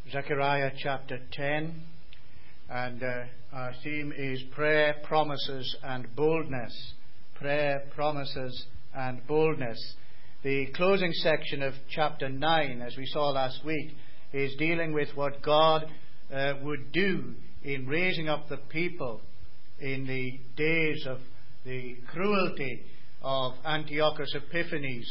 Zechariah chapter 10, and our theme is prayer, promises and boldness. Prayer, promises and boldness. The closing section of chapter 9, as we saw last week, is dealing with what God would do in raising up the people in the days of the cruelty of Antiochus Epiphanes,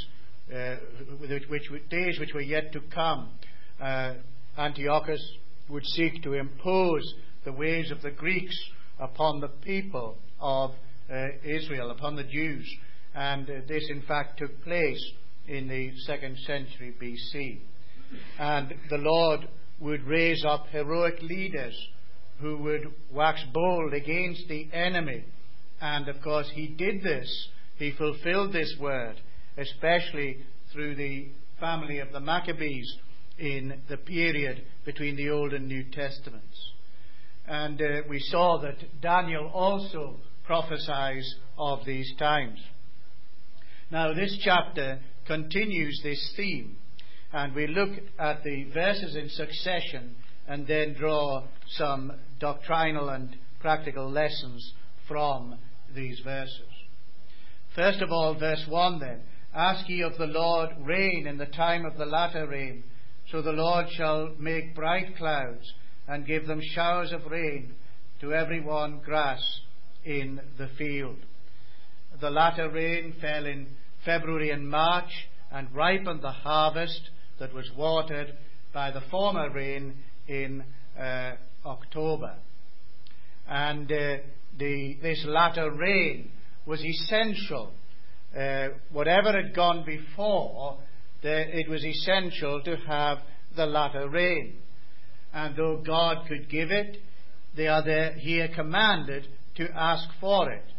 days which were yet to come. Antiochus would seek to impose the ways of the Greeks upon the people of Israel, upon the Jews. And this, in fact, took place in the 2nd century BC. And the Lord would raise up heroic leaders who would wax bold against the enemy. And, of course, he did this. He fulfilled this word, especially through the family of the Maccabees in the period between the Old and New Testaments. And we saw that Daniel also prophesies of these times. Now, this chapter continues this theme, and we look at the verses in succession and then draw some doctrinal and practical lessons from these verses. First of all, verse 1 then. Ask ye of the Lord rain in the time of the latter rain. So the Lord shall make bright clouds and give them showers of rain to every one grass in the field. The latter rain fell in February and March and ripened the harvest that was watered by the former rain in October. And this latter rain was essential. Whatever had gone before, it was essential to have the latter rain. And though God could give it, they are here commanded to ask for it.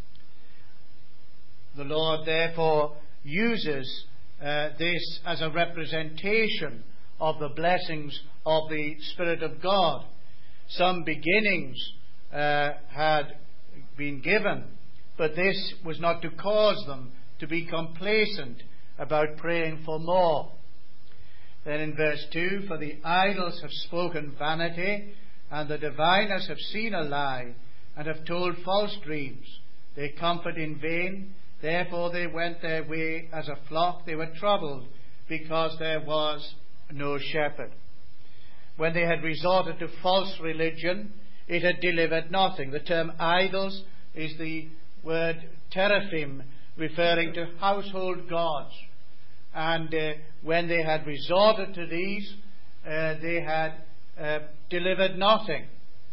The Lord therefore uses this as a representation of the blessings of the Spirit of God. Some beginnings had been given, but this was not to cause them to be complacent about praying for more. Then in verse 2, for the idols have spoken vanity, and the diviners have seen a lie, and have told false dreams. They comfort in vain, therefore they went their way as a flock. They were troubled, because there was no shepherd. When they had resorted to false religion, it had delivered nothing. The term idols is the word teraphim, referring to household gods. And when they had resorted to these, they had delivered nothing.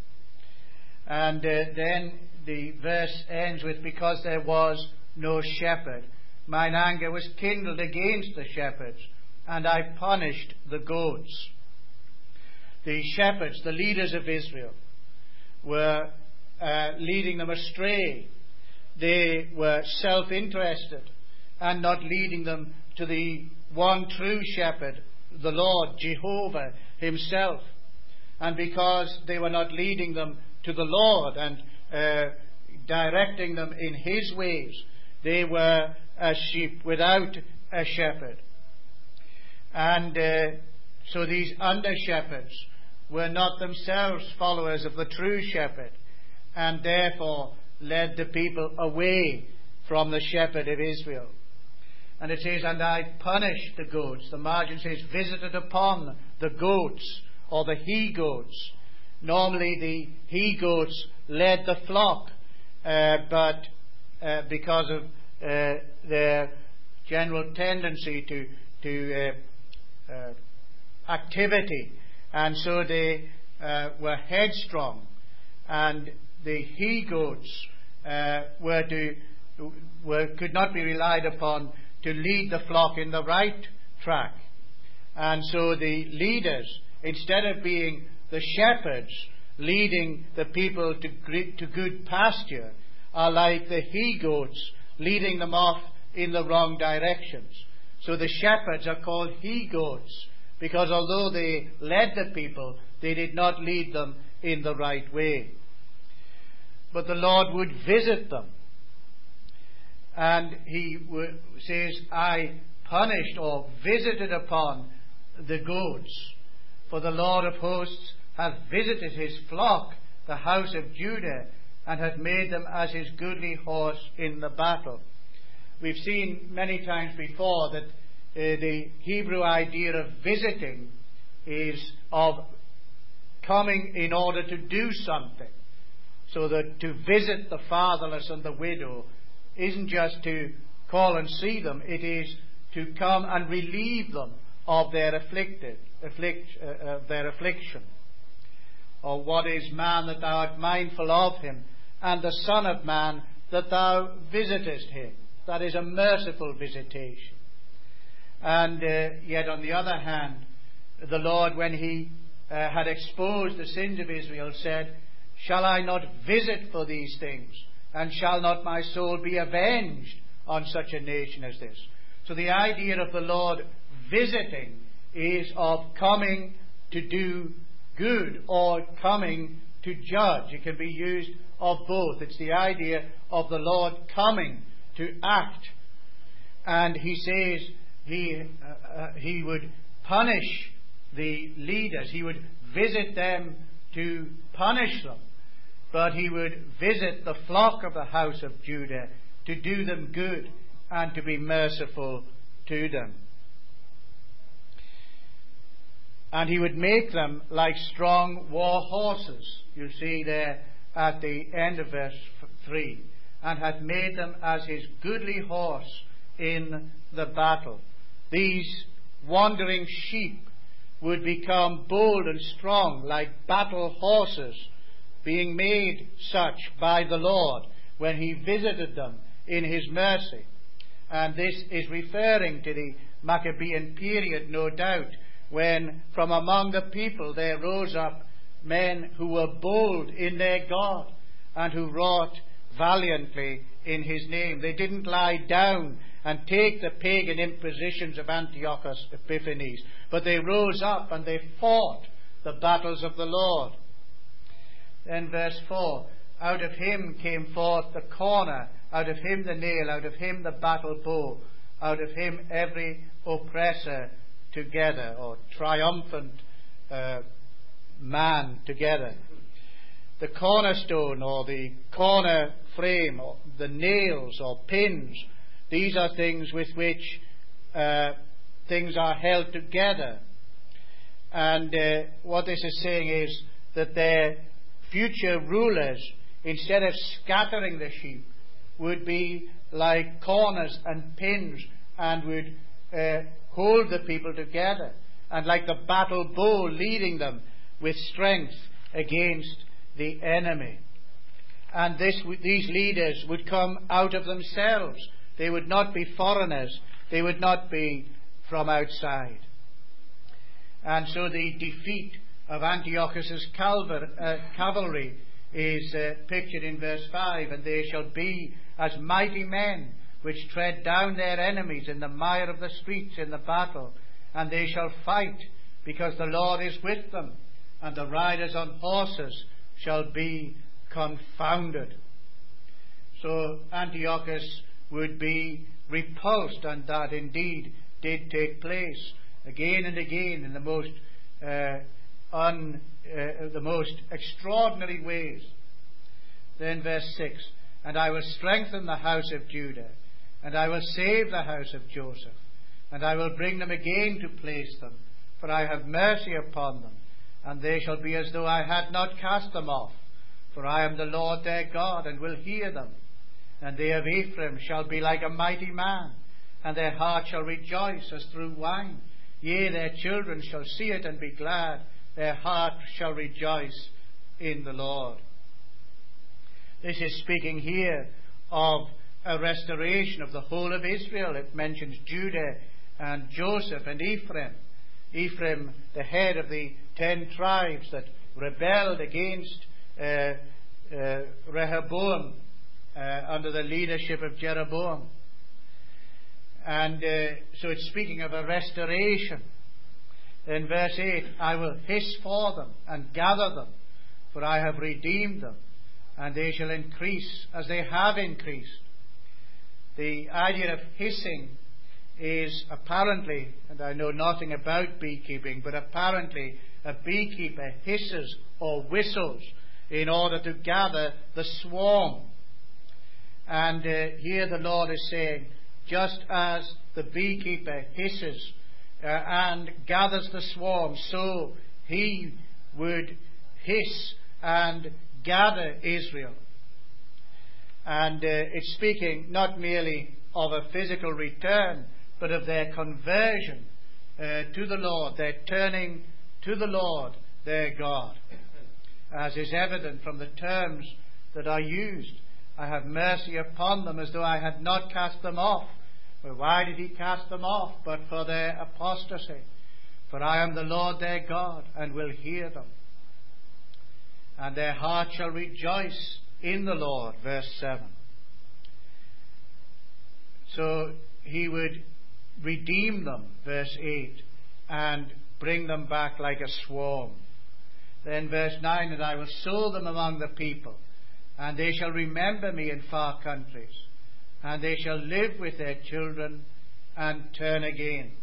And then the verse ends with, because there was no shepherd. Mine anger was kindled against the shepherds, and I punished the goats. The shepherds, the leaders of Israel, were leading them astray. They were self-interested and not leading them to the one true shepherd, the Lord, Jehovah himself. And because they were not leading them to the Lord and directing them in his ways, they were as sheep without a shepherd. And so these under-shepherds were not themselves followers of the true shepherd, and therefore led the people away from the shepherd of Israel. And it says, and I punished the goats. The margin says, visited upon the goats, or the he-goats. Normally the he-goats led the flock, but because of their general tendency to activity, and so they were headstrong, and the he-goats could not be relied upon to lead the flock in the right track. And so the leaders, instead of being the shepherds leading the people to good pasture, are like the he-goats leading them off in the wrong directions. So the shepherds are called he-goats, because although they led the people, they did not lead them in the right way. But the Lord would visit them. And he says, I punished or visited upon the goats. For the Lord of hosts hath visited his flock, the house of Judah, and hath made them as his goodly horse in the battle. We've seen many times before that the Hebrew idea of visiting is of coming in order to do something. So that to visit the fatherless and the widow isn't just to call and see them, it is to come and relieve them of their affliction. Or what is man that thou art mindful of him, and the Son of Man that thou visitest him? That is a merciful visitation. And yet on the other hand, the Lord, when he had exposed the sins of Israel, said, Shall I not visit for these things? And shall not my soul be avenged on such a nation as this? So the idea of the Lord visiting is of coming to do good or coming to judge. It can be used of both. It's the idea of the Lord coming to act. And he says he would punish the leaders. He would visit them to punish them. But he would visit the flock of the house of Judah to do them good and to be merciful to them. And he would make them like strong war horses. You see there at the end of verse 3. And hath made them as his goodly horse in the battle. These wandering sheep would become bold and strong like battle horses, being made such by the Lord when he visited them in his mercy. And this is referring to the Maccabean period, no doubt, when from among the people there rose up men who were bold in their God and who wrought valiantly in his name. They didn't lie down and take the pagan impositions of Antiochus Epiphanes, but they rose up and they fought the battles of the Lord. Then verse 4, out of him came forth the corner, out of him the nail, out of him the battle bow, out of him every oppressor together, or triumphant man together. The cornerstone, or the corner frame, or the nails or pins, these are things with which things are held together. And what this is saying is that their future rulers, instead of scattering the sheep, would be like corners and pins and would hold the people together, and like the battle bow, leading them with strength against the enemy. And these leaders would come out of themselves. They would not be foreigners. They would not be from outside. And so the defeat of Antiochus's cavalry is pictured in verse 5. And they shall be as mighty men which tread down their enemies in the mire of the streets in the battle. And they shall fight, because the Lord is with them, and the riders on horses shall be confounded. So Antiochus would be repulsed, and that indeed did take place again and again in the most extraordinary ways. Then verse 6, and I will strengthen the house of Judah, and I will save the house of Joseph, and I will bring them again to place them, for I have mercy upon them, and they shall be as though I had not cast them off. For I am the Lord their God, and will hear them. And they of Ephraim shall be like a mighty man, and their heart shall rejoice as through wine. Yea, their children shall see it and be glad. Their heart shall rejoice in the Lord. This is speaking here of a restoration of the whole of Israel. It mentions Judah and Joseph and Ephraim. Ephraim, the head of the 10 tribes that rebelled against Rehoboam under the leadership of Jeroboam. And so it's speaking of a restoration. In verse 8, I will hiss for them and gather them, for I have redeemed them, and they shall increase as they have increased. The idea of hissing is apparently, and I know nothing about beekeeping, but apparently a beekeeper hisses or whistles in order to gather the swarm. And here the Lord is saying, just as the beekeeper hisses and gathers the swarm, so he would hiss and gather Israel. And it's speaking not merely of a physical return, but of their conversion to the Lord, their turning to the Lord, their God. As is evident from the terms that are used, I have mercy upon them as though I had not cast them off. Well, why did he cast them off? But for their apostasy. For I am the Lord their God, and will hear them. And their heart shall rejoice in the Lord. Verse 7. So he would redeem them, verse 8, and bring them back like a swarm. Then verse 9, and I will sow them among the people, and they shall remember me in far countries, and they shall live with their children and turn again.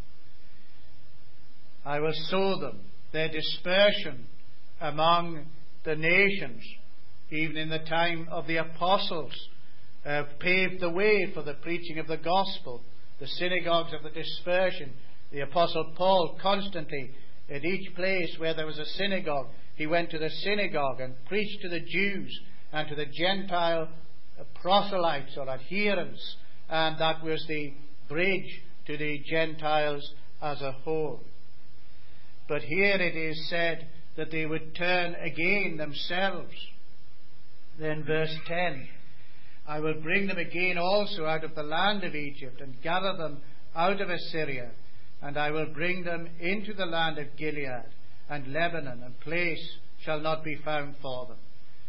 I will sow them, their dispersion among the nations, even in the time of the apostles, paved the way for the preaching of the gospel, the synagogues of the dispersion. The apostle Paul constantly, at each place where there was a synagogue, he went to the synagogue and preached to the Jews and to the Gentile proselytes or adherents, and that was the bridge to the Gentiles as a whole. But here it is said that they would turn again themselves. Then verse 10, I will bring them again also out of the land of Egypt, and gather them out of Assyria, and I will bring them into the land of Gilead and Lebanon, and place shall not be found for them.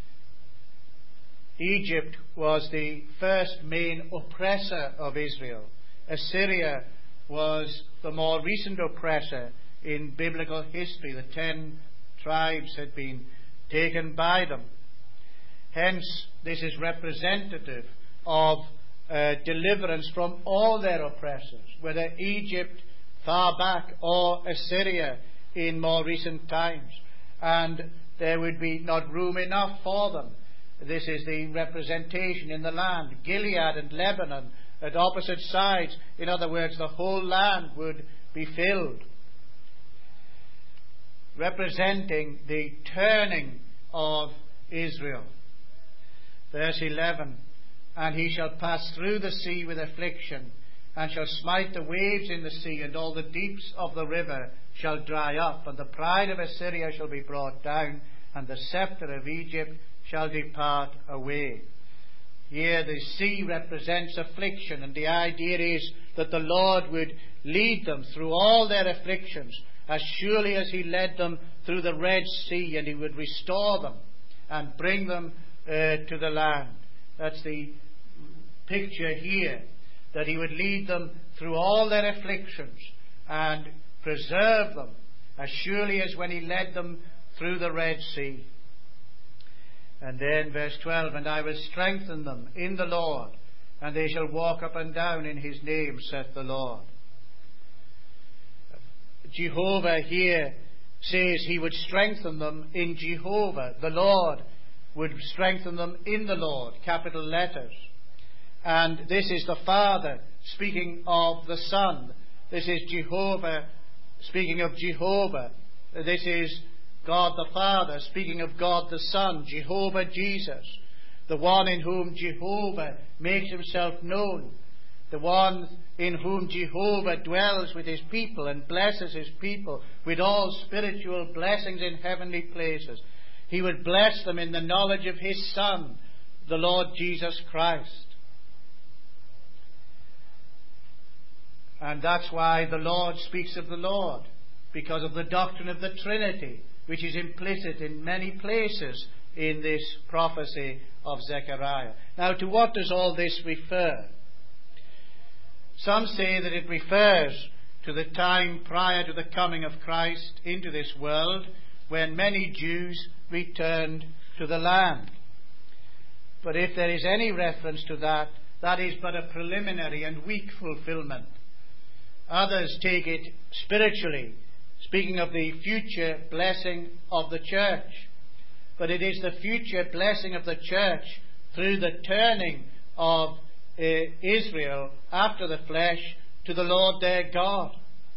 Egypt was the first main oppressor of Israel. Assyria was the more recent oppressor in biblical history. The 10 tribes had been taken by them. Hence, this is representative of deliverance from all their oppressors, whether Egypt far back or Assyria in more recent times. And there would be not room enough for them. This is the representation in the land. Gilead and Lebanon at opposite sides. In other words, the whole land would be filled. Representing the turning of Israel. Verse 11, and he shall pass through the sea with affliction, and shall smite the waves in the sea, and all the deeps of the river shall dry up, and the pride of Assyria shall be brought down, and the scepter of Egypt shall depart away. Here the sea represents affliction, and the idea is that the Lord would lead them through all their afflictions, as surely as he led them through the Red Sea, and he would restore them and bring them to the land. That's the picture here, that he would lead them through all their afflictions and preserve them, as surely as when he led them through the Red Sea. And then verse 12, and I will strengthen them in the Lord, and they shall walk up and down in his name, saith the Lord. Jehovah here says he would strengthen them in Jehovah. The Lord would strengthen them in the Lord, capital letters. And this is the Father speaking of the Son. This is Jehovah speaking of Jehovah. This is God the Father speaking of God the Son, Jehovah Jesus, the one in whom Jehovah makes himself known, the one in whom Jehovah dwells with his people and blesses his people with all spiritual blessings in heavenly places. He would bless them in the knowledge of his Son, the Lord Jesus Christ. And that's why the Lord speaks of the Lord, because of the doctrine of the Trinity, which is implicit in many places in this prophecy of Zechariah. Now, to what does all this refer? Some say that it refers to the time prior to the coming of Christ into this world, when many Jews returned to the land. But if there is any reference to that, that is but a preliminary and weak fulfillment. Others take it spiritually, speaking of the future blessing of the church. But it is the future blessing of the church through the turning of Israel after the flesh to the Lord their God.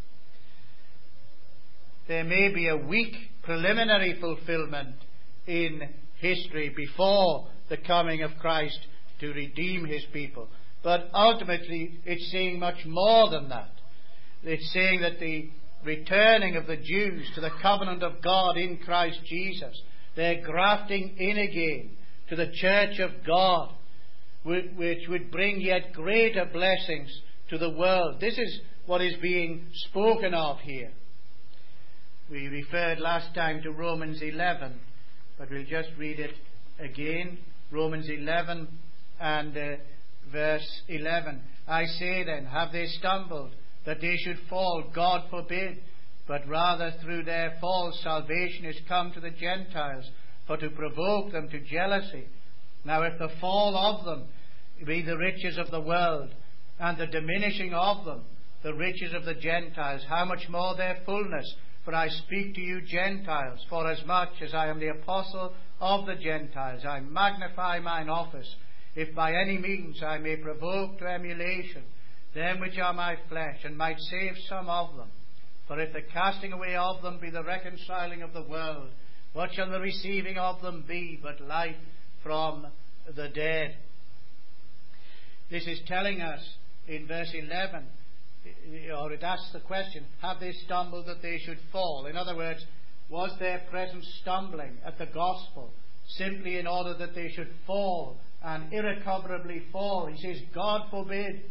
There may be a weak preliminary fulfillment in history before the coming of Christ to redeem his people. But ultimately, it's saying much more than that. It's saying that the returning of the Jews to the covenant of God in Christ Jesus, their grafting in again to the church of God, which would bring yet greater blessings to the world. This is what is being spoken of here. We referred last time to Romans 11, but we'll just read it again. Romans 11 and verse 11. I say then, have they stumbled, that they should fall? God forbid. But rather through their fall salvation is come to the Gentiles, for to provoke them to jealousy. Now if the fall of them be the riches of the world, and the diminishing of them the riches of the Gentiles, how much more their fullness? For I speak to you Gentiles, forasmuch as I am the apostle of the Gentiles, I magnify mine office, if by any means I may provoke to emulation them which are my flesh, and might save some of them. For if the casting away of them be the reconciling of the world, what shall the receiving of them be but life from the dead? This is telling us in verse 11, or it asks the question, have they stumbled that they should fall? In other words, was their present stumbling at the gospel simply in order that they should fall and irrecoverably fall? He says, God forbid.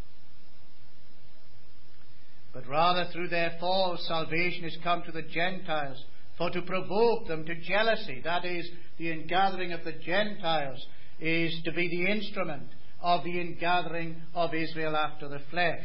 But rather through their fall salvation is come to the Gentiles, for to provoke them to jealousy. That is, the ingathering of the Gentiles is to be the instrument of the ingathering of Israel after the flesh.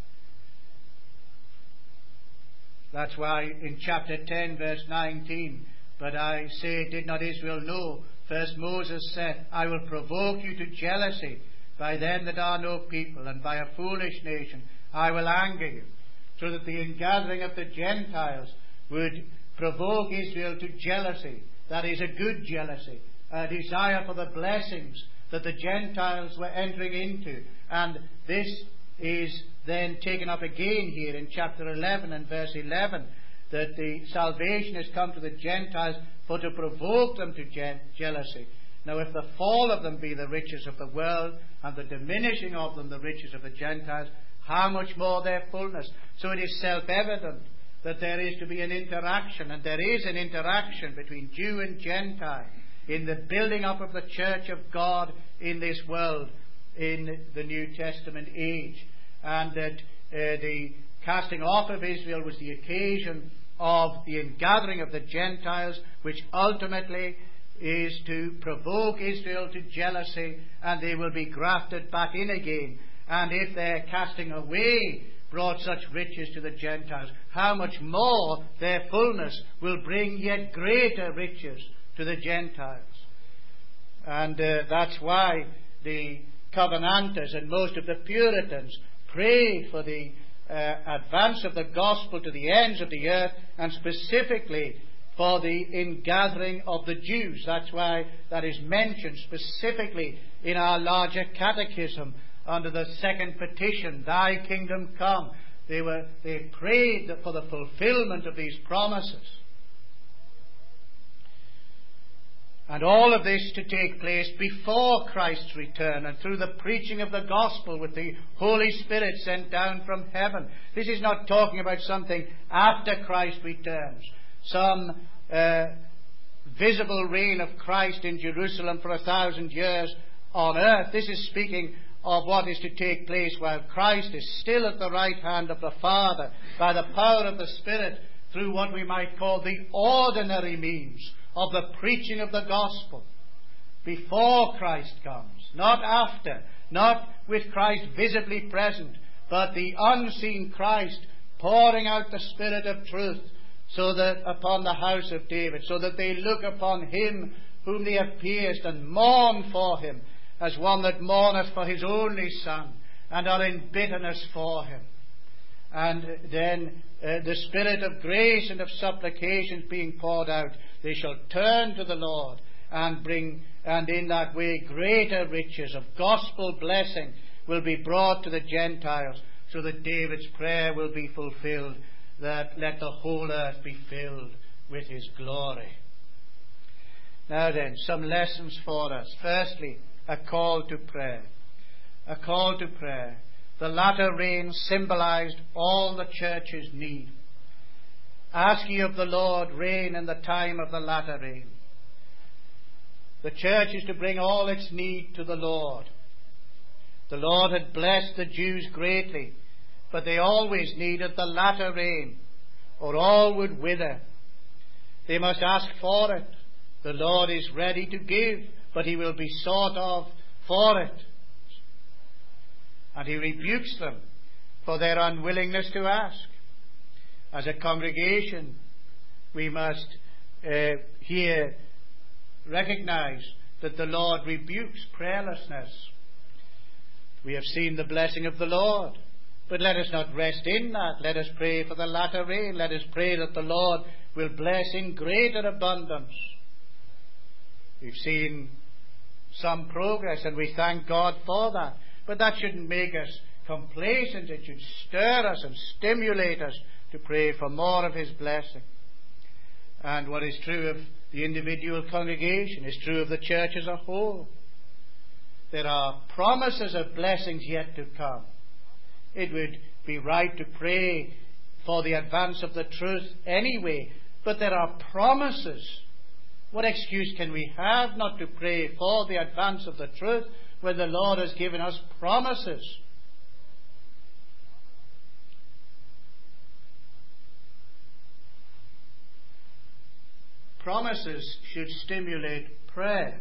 That's why in chapter 10 verse 19, but I say, did not Israel know? First Moses said, I will provoke you to jealousy by them that are no people, and by a foolish nation I will anger you. So that the ingathering of the Gentiles would provoke Israel to jealousy. That is a good jealousy, a desire for the blessings that the Gentiles were entering into. And this is then taken up again here in chapter 11 and verse 11, that the salvation has come to the Gentiles for to provoke them to jealousy. Now if the fall of them be the riches of the world, and the diminishing of them the riches of the Gentiles, how much more their fullness? So it is self-evident that there is to be an interaction, and there is an interaction between Jew and Gentile in the building up of the church of God in this world in the New Testament age. And that the casting off of Israel was the occasion of the ingathering of the Gentiles, which ultimately is to provoke Israel to jealousy, and they will be grafted back in again. And if their casting away brought such riches to the Gentiles, how much more their fullness will bring yet greater riches to the Gentiles. And that's why the Covenanters and most of the Puritans prayed for the advance of the gospel to the ends of the earth, and specifically for the ingathering of the Jews. That's why that is mentioned specifically in our larger catechism under the second petition, Thy kingdom come. They prayed for the fulfillment of these promises. And all of this to take place before Christ's return, and through the preaching of the gospel with the Holy Spirit sent down from heaven. This is not talking about something after Christ returns, some visible reign of Christ in Jerusalem for 1,000 years on earth. This is speaking of what is to take place while Christ is still at the right hand of the Father, by the power of the Spirit, through what we might call the ordinary means of the preaching of the gospel, before Christ comes, not after, not with Christ visibly present, but the unseen Christ pouring out the Spirit of truth, so that upon the house of David, so that they look upon him whom they have pierced, and mourn for him, as one that mourneth for his only Son, and are in bitterness for him. and then the Spirit of grace and of supplications being poured out, they shall turn to the Lord and bring, and in that way greater riches of gospel blessing will be brought to the Gentiles, so that David's prayer will be fulfilled, that let the whole earth be filled with his glory. Now then, some lessons for us. Firstly, a call to prayer. A call to prayer. The latter rain symbolized all the church's need. Ask ye of the Lord rain in the time of the latter rain. The church is to bring all its need to the Lord. The Lord had blessed the Jews greatly, but they always needed the latter rain, or all would wither. They must ask for it. The Lord is ready to give, but he will be sought of for it. And he rebukes them for their unwillingness to ask. As a congregation, we must here recognize that the Lord rebukes prayerlessness. We have seen the blessing of the Lord, but let us not rest in that. Let us pray for the latter rain. Let us pray that the Lord will bless in greater abundance. We've seen some progress, and we thank God for that. But that shouldn't make us complacent. It should stir us and stimulate us to pray for more of his blessing. And what is true of the individual congregation is true of the church as a whole. There are promises of blessings yet to come. It would be right to pray for the advance of the truth anyway, but there are promises. What excuse can we have not to pray for the advance of the truth when the Lord has given us promises? Promises should stimulate prayer.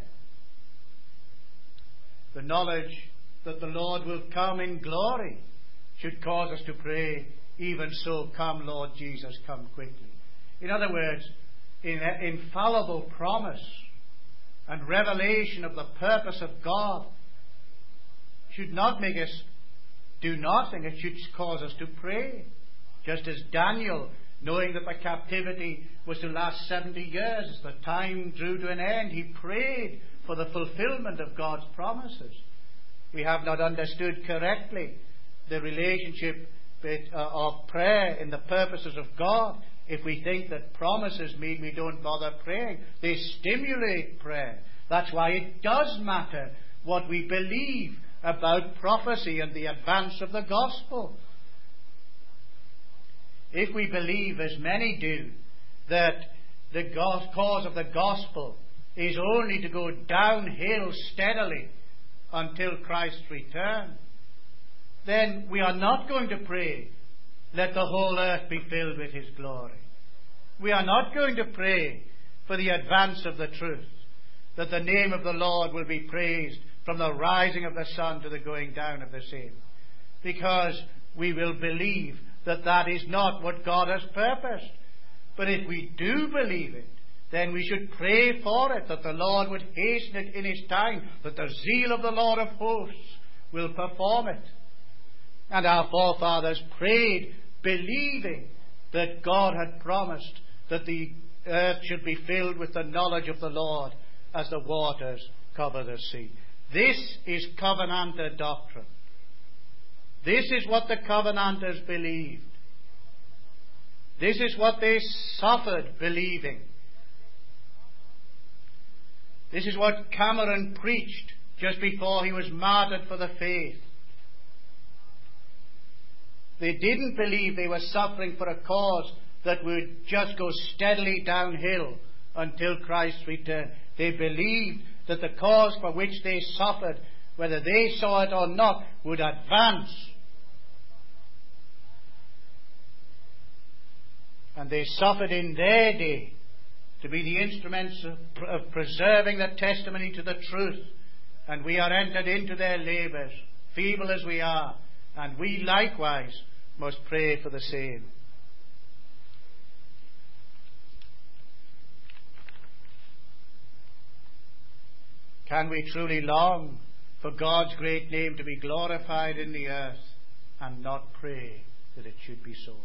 The knowledge that the Lord will come in glory should cause us to pray, even so, come Lord Jesus, come quickly. In other words, infallible promise and revelation of the purpose of God should not make us do nothing. It should cause us to pray. Just as Daniel, knowing that the captivity was to last 70 years, as the time drew to an end, he prayed for the fulfillment of God's promises. We have not understood correctly the relationship of prayer in the purposes of God if we think that promises mean we don't bother praying. They stimulate prayer. That's why it does matter what we believe about prophecy and the advance of the gospel. If we believe, as many do, that the cause of the gospel is only to go downhill steadily until Christ's return, then we are not going to pray, let the whole earth be filled with his glory. We are not going to pray for the advance of the truth, that the name of the Lord will be praised from the rising of the sun to the going down of the same, because we will believe that that is not what God has purposed. But if we do believe it, then we should pray for it, that the Lord would hasten it in his time, that the zeal of the Lord of hosts will perform it. And our forefathers prayed, believing that God had promised that the earth should be filled with the knowledge of the Lord as the waters cover the sea. This is Covenanter doctrine. This is what the Covenanters believed. This is what they suffered believing. This is what Cameron preached just before he was martyred for the faith. They didn't believe they were suffering for a cause that would just go steadily downhill until Christ's return. They believed that the cause for which they suffered, whether they saw it or not, would advance. And they suffered in their day to be the instruments of preserving the testimony to the truth. And we are entered into their labours, feeble as we are, and we likewise must pray for the same. Can we truly long for God's great name to be glorified in the earth and not pray that it should be so.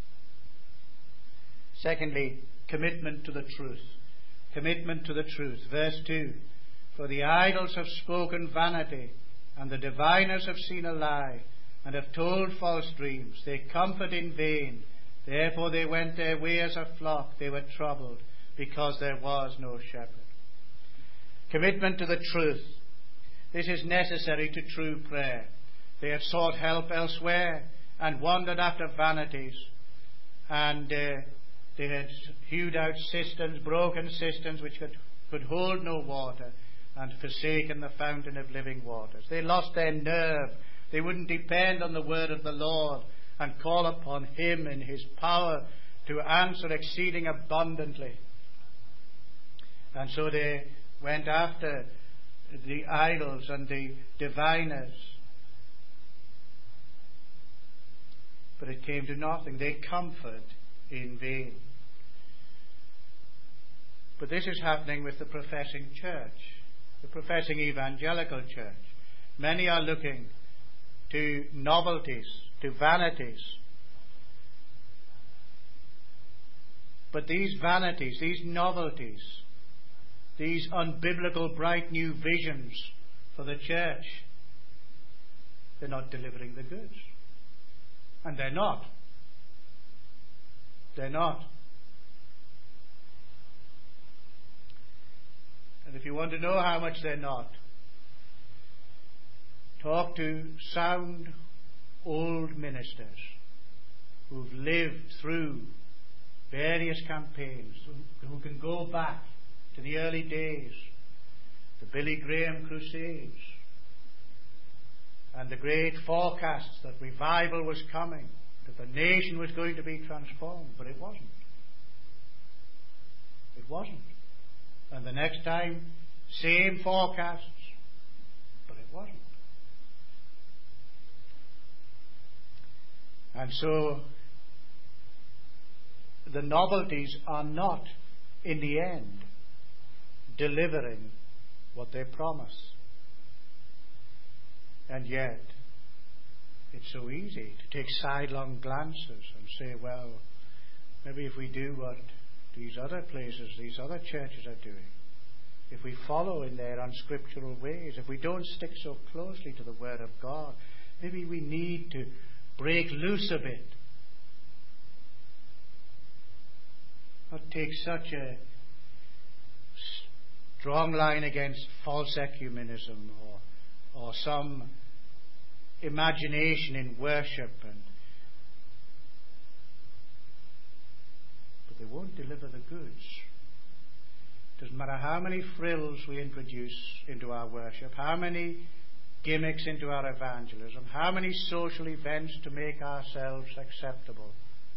Secondly, commitment to the truth. Commitment to the truth. Verse 2. For the idols have spoken vanity, and the diviners have seen a lie, and have told false dreams. They comfort in vain. Therefore they went their way as a flock. They were troubled, because there was no shepherd. Commitment to the truth. This is necessary to true prayer. They had sought help elsewhere and wandered after vanities, and they had hewed out cisterns, broken cisterns which could hold no water, and forsaken the fountain of living waters. They lost their nerve. They wouldn't depend on the word of the Lord and call upon Him in His power to answer exceeding abundantly. And so they went after the idols and the diviners. But it came to nothing. They comfort in vain. But this is happening with the professing church, the professing evangelical church. Many are looking to novelties, to vanities. But these vanities, these novelties, these unbiblical bright new visions for the church, they're not delivering the goods. And they're not. They're not. And if you want to know how much they're not, talk to sound old ministers who've lived through various campaigns, who can go back to the early days, the Billy Graham Crusades, and the great forecasts that revival was coming, that the nation was going to be transformed. But it wasn't. It wasn't. And the next time, same forecasts, but it wasn't. And so, the novelties are not, in the end, delivering what they promise. And yet, it's so easy to take sidelong glances and say, well, maybe if we do what these other places, these other churches are doing, if we follow in their unscriptural ways, if we don't stick so closely to the Word of God, maybe we need to break loose a bit. Not take such a strong line against false ecumenism or some imagination in worship, but they won't deliver the goods. Doesn't matter how many frills we introduce into our worship, how many gimmicks into our evangelism, how many social events to make ourselves acceptable.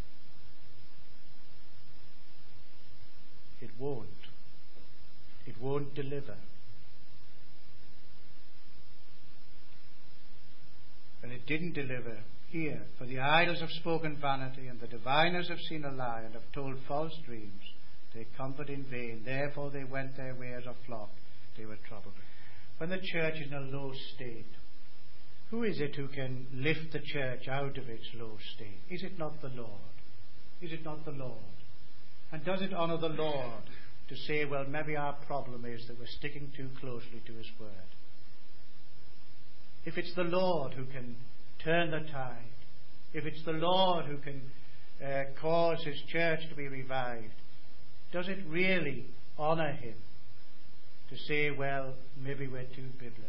It won't. It won't deliver. And it didn't deliver here. For the idols have spoken vanity, and the diviners have seen a lie, and have told false dreams. They comfort in vain. Therefore they went their way as a flock. They were troubled. When the church is in a low state, who is it who can lift the church out of its low state? Is it not the Lord? Is it not the Lord? And does it honour the Lord to say, well, maybe our problem is that we're sticking too closely to His Word? If it's the Lord who can turn the tide, if it's the Lord who can cause His church to be revived, does it really honour Him to say, well, maybe we're too biblical?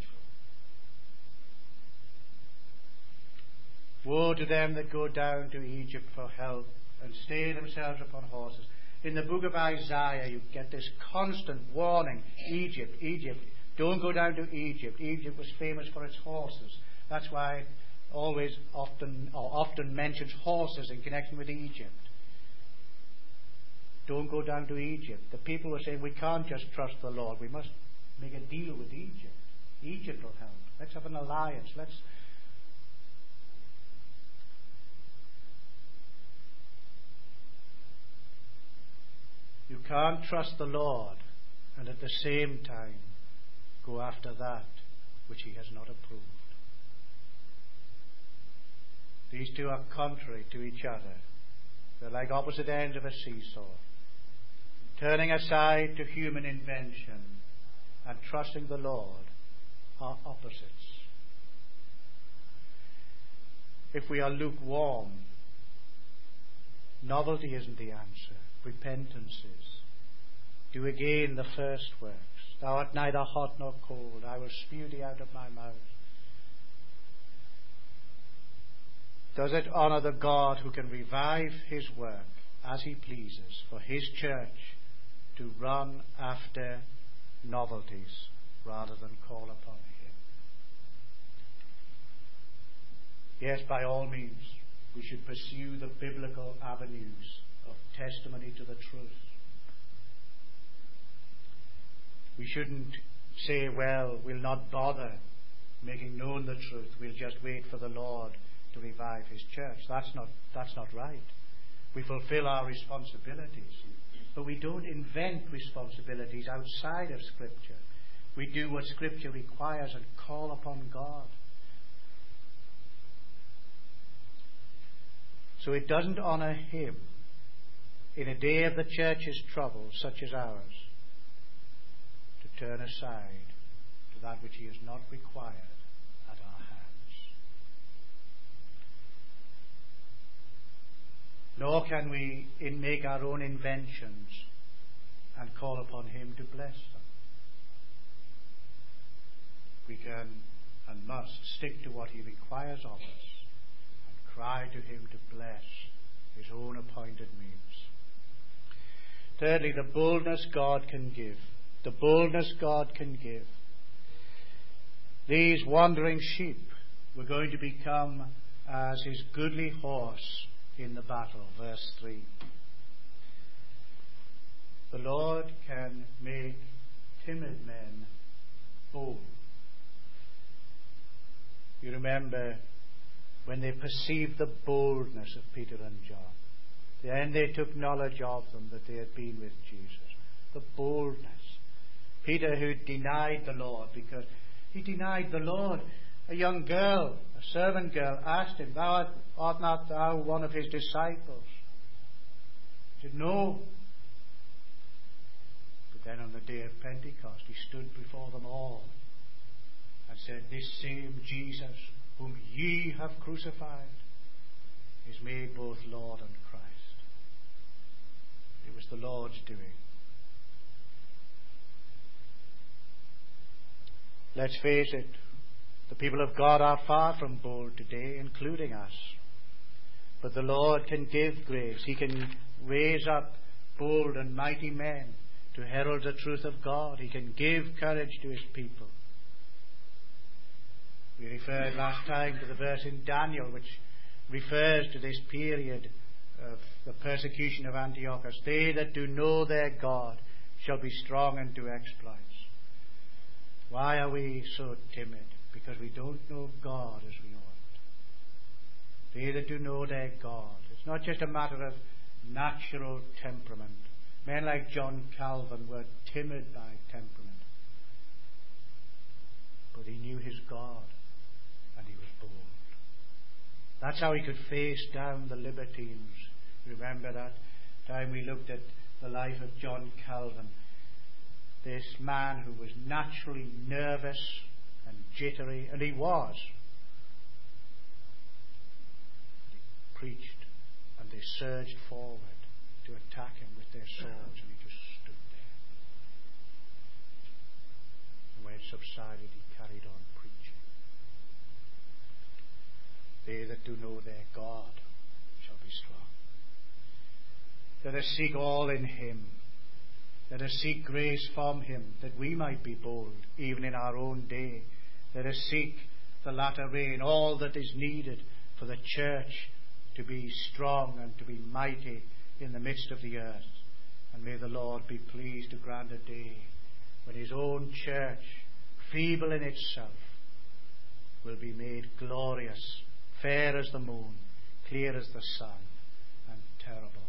Woe to them that go down to Egypt for help and stay themselves upon horses. In the book of Isaiah, you get this constant warning: Egypt, Egypt, don't go down to Egypt. Egypt was famous for its horses. That's why it often mentions horses in connection with Egypt. Don't go down to Egypt. The people were saying, we can't just trust the Lord. We must make a deal with Egypt. Egypt will help. Let's have an alliance. You can't trust the Lord and at the same time go after that which He has not approved. These two are contrary to each other. They're like opposite ends of a seesaw. Turning aside to human invention and trusting the Lord are opposites. If we are lukewarm, novelty isn't the answer. Repentance is. Do again the first works. Thou art neither hot nor cold. I will spew thee out of my mouth. Does it honour the God who can revive his work as he pleases for his church to run after novelties rather than call upon him? Yes, by all means, we should pursue the biblical avenues of testimony to the truth. We shouldn't say, well, we'll not bother making known the truth. We'll just wait for the Lord to revive his church. That's not right. We fulfill our responsibilities, but we don't invent responsibilities outside of Scripture. We do what Scripture requires and call upon God. So it doesn't honour him in a day of the church's trouble such as ours to turn aside to that which he has not required at our hands. Nor can we make our own inventions and call upon him to bless them. We can and must stick to what he requires of us and cry to him to bless his own appointed means. Thirdly, the boldness God can give. The boldness God can give. These wandering sheep were going to become as his goodly horse in the battle. Verse 3. The Lord can make timid men bold. You remember when they perceived the boldness of Peter and John. Then they took knowledge of them that they had been with Jesus. The boldness. Peter, who denied the Lord because he denied the Lord. A young girl, a servant girl, asked him, art not thou one of his disciples? He said, no. But then on the day of Pentecost, he stood before them all and said, this same Jesus whom ye have crucified is made both Lord and Christ. It was the Lord's doing. Let's face it, the people of God are far from bold today, including us. But the Lord can give grace. He can raise up bold and mighty men to herald the truth of God. He can give courage to his people. We referred last time to the verse in Daniel which refers to this period of the persecution of Antiochus. They that do know their God shall be strong and do exploits. Why are we so timid? Because we don't know God as we ought. They that do know their God. It's not just a matter of natural temperament. Men like John Calvin were timid by temperament. But he knew his God and he was bold. That's how he could face down the libertines. Remember that time we looked at the life of John Calvin. This man who was naturally nervous and jittery, and he was. He preached, and they surged forward to attack him with their swords, and he just stood there. And when it subsided, he carried on preaching. They that do know their God shall be strong. Let us seek all in him. Let us seek grace from him that we might be bold, even in our own day. Let us seek the latter rain, all that is needed for the church to be strong and to be mighty in the midst of the earth. And may the Lord be pleased to grant a day when his own church, feeble in itself, will be made glorious, fair as the moon, clear as the sun, and terrible